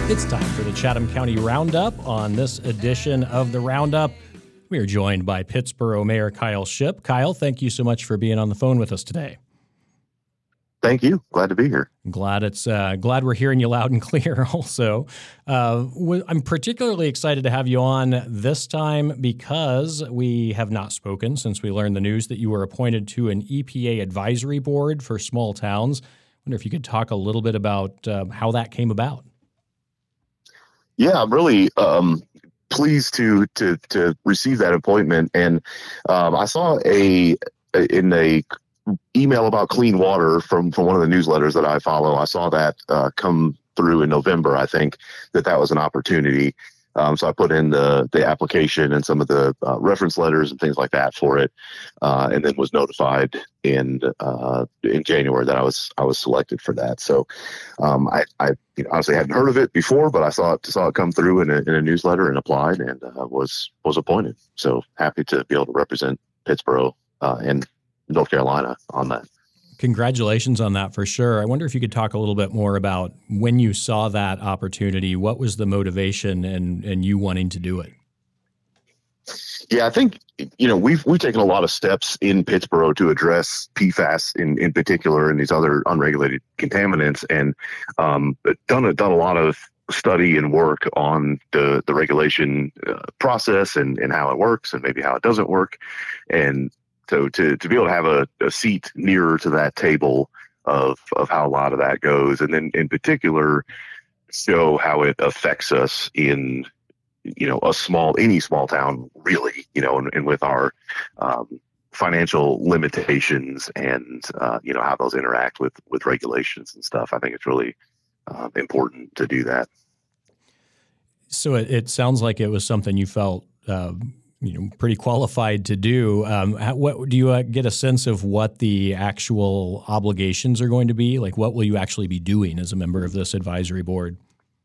It's time for the Chatham County Roundup. On this edition of the Roundup, we are joined by Pittsboro Mayor Kyle Shipp. Kyle, thank you so much for being on the phone with us today. Thank you. Glad to be here. I'm glad we're hearing you loud and clear also. I'm particularly excited to have you on this time because we have not spoken since we learned the news that you were appointed to an EPA advisory board for small towns. I wonder if you could talk a little bit about how that came about. Yeah, I'm really pleased to receive that appointment. And I saw in a email about clean water from one of the newsletters that I follow. I saw that come through in November. I think that was an opportunity. So I put in the application and some of the reference letters and things like that for it, and then was notified in January that I was selected for that. So I honestly hadn't heard of it before, but I saw it come through in a newsletter and applied and was appointed. So happy to be able to represent Pittsboro and North Carolina on that. Congratulations on that for sure. I wonder if you could talk a little bit more about when you saw that opportunity. What was the motivation and you wanting to do it? Yeah, I think, we've taken a lot of steps in Pittsboro to address PFAS in particular and these other unregulated contaminants, and done a lot of study and work on the regulation process and how it works and maybe how it doesn't work. And so to be able to have a seat nearer to that table of how a lot of that goes, and then in particular show how it affects us in any small town really, and with our financial limitations and how those interact with regulations and stuff. I think it's really important to do that. So it sounds like it was something you felt pretty qualified to do. What do you get a sense of what the actual obligations are going to be? Like, what will you actually be doing as a member of this advisory board?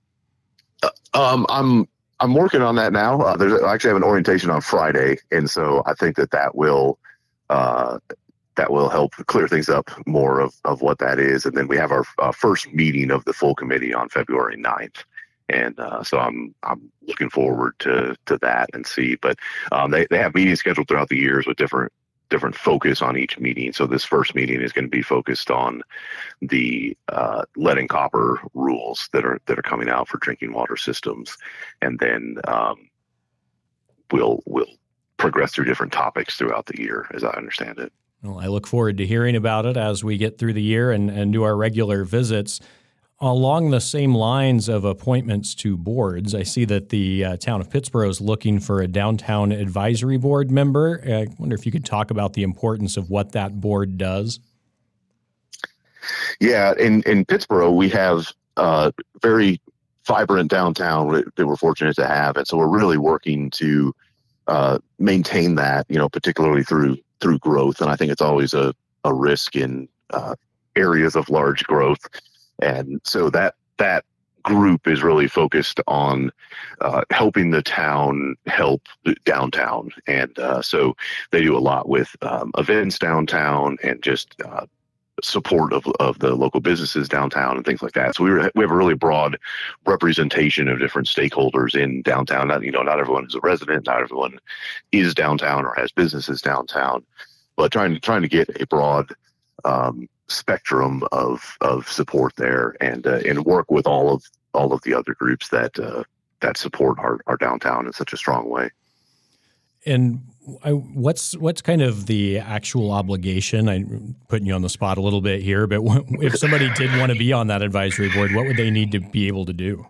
I'm working on that now. I actually have an orientation on Friday, and so I think that will help clear things up more of what that is. And then we have our first meeting of the full committee on February 9th. And so I'm looking forward to that and see. But they have meetings scheduled throughout the years with different focus on each meeting. So this first meeting is going to be focused on the lead and copper rules that are coming out for drinking water systems, and then we'll progress through different topics throughout the year, as I understand it. Well, I look forward to hearing about it as we get through the year and do our regular visits. Along the same lines of appointments to boards, I see that the town of Pittsboro is looking for a downtown advisory board member. I wonder if you could talk about the importance of what that board does. Yeah, in Pittsboro, we have very vibrant downtown that we're fortunate to have. And so we're really working to maintain that, particularly through growth. And I think it's always a risk in areas of large growth. And so that group is really focused on helping the town help downtown. And so they do a lot with events downtown and just support of the local businesses downtown and things like that. So we have a really broad representation of different stakeholders in downtown. Not everyone is a resident, not everyone is downtown or has businesses downtown, but trying to get a broad spectrum of support there and work with all of the other groups that support our downtown in such a strong way. And what's kind of the actual obligation? I'm putting you on the spot a little bit here, but if somebody did want to be on that advisory board, what would they need to be able to do?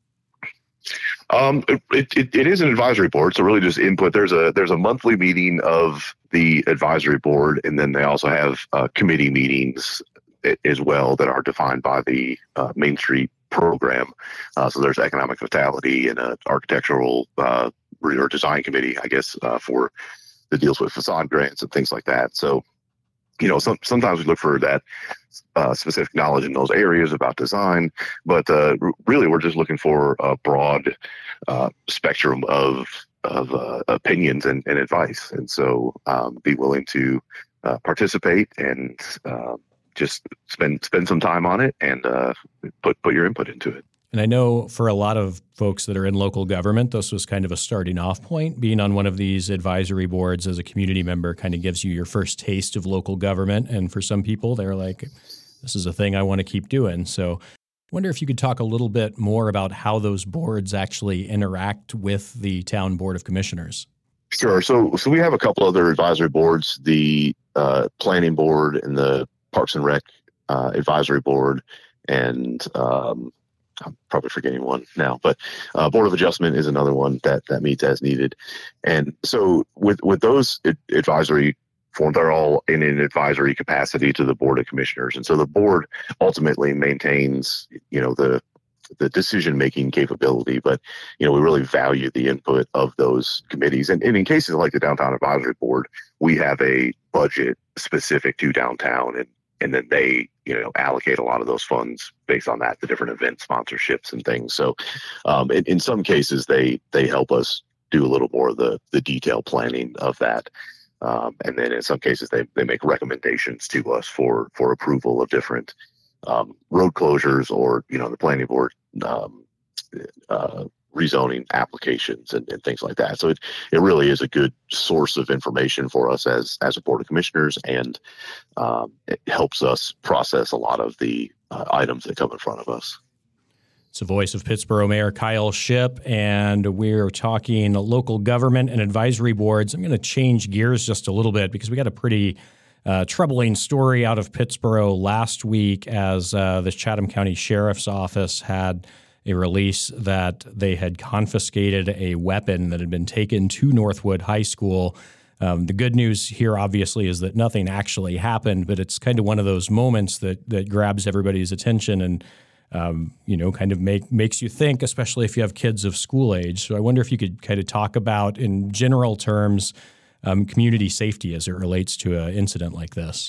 It is an advisory board, so really just input. There's a monthly meeting of the advisory board, and then they also have committee meetings as well that are defined by the Main Street program. So there's economic vitality and an architectural or design committee, I guess, for that deals with facade grants and things like that. So, sometimes we look for that specific knowledge in those areas about design, but really we're just looking for a broad spectrum of opinions and advice. And so be willing to participate and just spend some time on it and put your input into it. And I know for a lot of folks that are in local government, this was kind of a starting off point. Being on one of these advisory boards as a community member kind of gives you your first taste of local government. And for some people, they're like, this is a thing I want to keep doing. So I wonder if you could talk a little bit more about how those boards actually interact with the town board of commissioners. Sure. So we have a couple other advisory boards, the planning board and the Parks and Rec advisory board, and I'm probably forgetting one now, but Board of Adjustment is another one that meets as needed. And so with those advisory forms, they're all in an advisory capacity to the Board of Commissioners. And so the board ultimately maintains, the decision-making capability, but, we really value the input of those committees. And in cases like the Downtown Advisory Board, we have a budget specific to downtown, and then they, allocate a lot of those funds based on that, the different event sponsorships and things. So in some cases, they help us do a little more of the detailed planning of that. And then in some cases, they make recommendations to us for approval of different road closures or, the planning board rezoning applications and things like that. So it really is a good source of information for us as a board of commissioners, and it helps us process a lot of the items that come in front of us. It's the voice of Pittsboro Mayor Kyle Shipp, and we're talking local government and advisory boards. I'm going to change gears just a little bit because we got a pretty troubling story out of Pittsboro last week as the Chatham County Sheriff's Office had a release that they had confiscated a weapon that had been taken to Northwood High School. The good news here, obviously, is that nothing actually happened, but it's kind of one of those moments that grabs everybody's attention and, kind of makes you think, especially if you have kids of school age. So I wonder if you could kind of talk about, in general terms, community safety as it relates to an incident like this.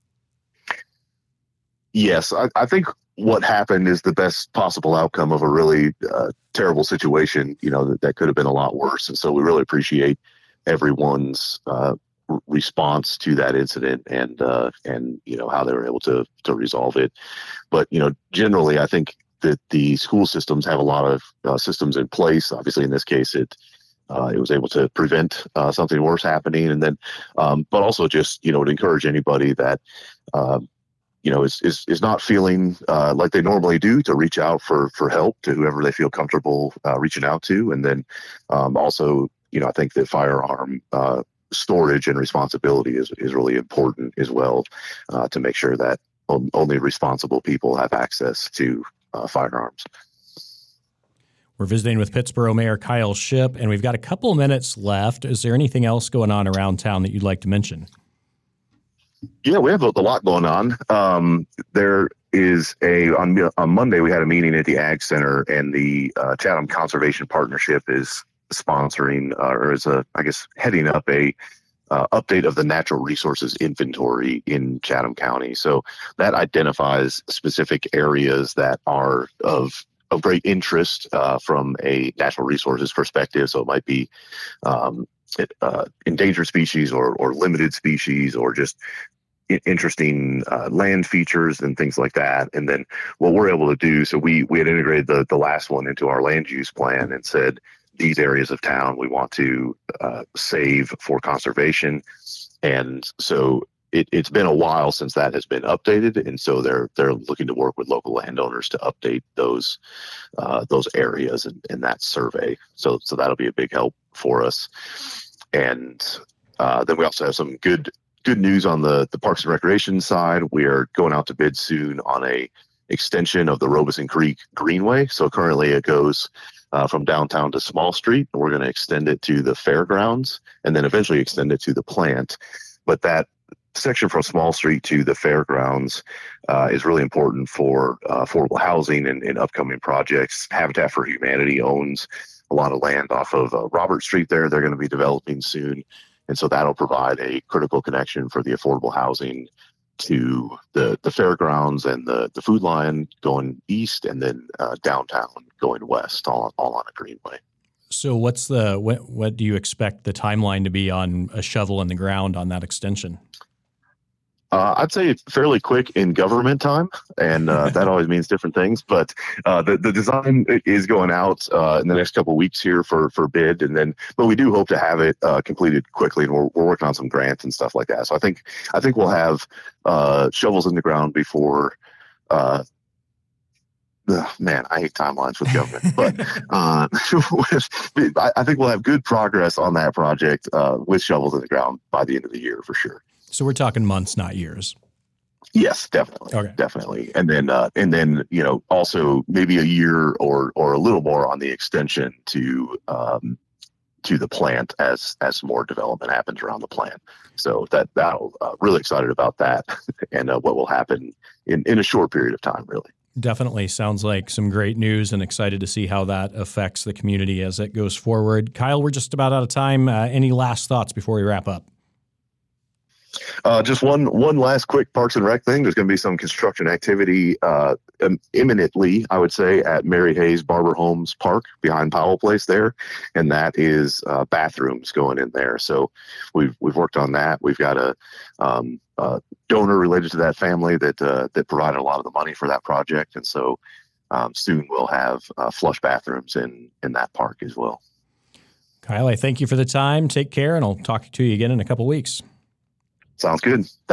Yes, I think what happened is the best possible outcome of a really terrible situation, that could have been a lot worse. And so we really appreciate everyone's response to that incident and how they were able to resolve it. But, generally, I think that the school systems have a lot of systems in place. Obviously, in this case, it was able to prevent something worse happening. And then, but also just, to encourage anybody that, is not feeling like they normally do, to reach out for help to whoever they feel comfortable reaching out to. And then also, I think that firearm storage and responsibility is really important as well, to make sure that only responsible people have access to firearms. We're visiting with Pittsboro Mayor Kyle Shipp, and we've got a couple of minutes left. Is there anything else going on around town that you'd like to mention? Yeah, we have a lot going on. There is on Monday, we had a meeting at the Ag Center, and the Chatham Conservation Partnership is sponsoring, heading up a update of the natural resources inventory in Chatham County. So that identifies specific areas that are of great interest from a natural resources perspective. So it might be endangered species or limited species, or just interesting land features and things like that. And then what we're able to do, so we had integrated the last one into our land use plan and said, these areas of town we want to save for conservation. And so it's been a while since that has been updated, and so they're looking to work with local landowners to update those areas in that survey. So that'll be a big help for us. And then we also have some good news on the Parks and Recreation side. We are going out to bid soon on a extension of the Robeson Creek Greenway. So currently it goes from downtown to Small Street, and we're going to extend it to the fairgrounds and then eventually extend it to the plant. But that section from Small Street to the fairgrounds is really important for affordable housing and upcoming projects. Habitat for Humanity owns a lot of land off of Robert Street there. They're going to be developing soon. And so that'll provide a critical connection for the affordable housing to the fairgrounds and the Food Lion going east, and then downtown going west, all on a greenway. So what do you expect the timeline to be on a shovel in the ground on that extension? I'd say it's fairly quick in government time, and that always means different things. But the design is going out in the next couple of weeks here for bid, but we do hope to have it completed quickly, and we're working on some grants and stuff like that. So I think we'll have shovels in the ground before. Man, I hate timelines with government, but I think we'll have good progress on that project with shovels in the ground by the end of the year for sure. So we're talking months, not years. Yes, definitely. Okay. Definitely. And then, also maybe a year or a little more on the extension to the plant as more development happens around the plant. So that'll really excited about that and what will happen in a short period of time, really. Definitely sounds like some great news, and excited to see how that affects the community as it goes forward. Kyle, we're just about out of time. Any last thoughts before we wrap up? Just one last quick Parks and Rec thing. There's going to be some construction activity imminently, I would say, at Mary Hayes Barber Homes Park behind Powell Place there, and that is bathrooms going in there. So we've worked on that. We've got a donor related to that family that provided a lot of the money for that project, and so soon we'll have flush bathrooms in that park as well. Kyle, I thank you for the time. Take care, and I'll talk to you again in a couple weeks. Sounds good.